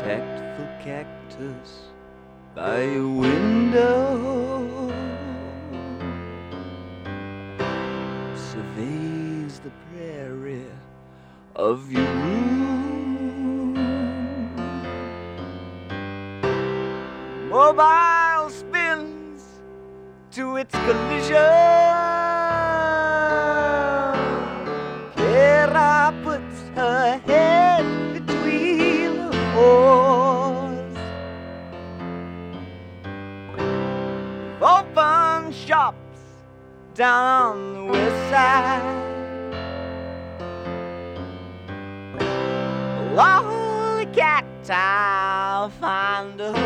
tactful cactus by your window surveys the prairie of your room. Mobile spins to its collision. Clara puts her head between the oars. Open shops down on the west side. Lolly cacti find a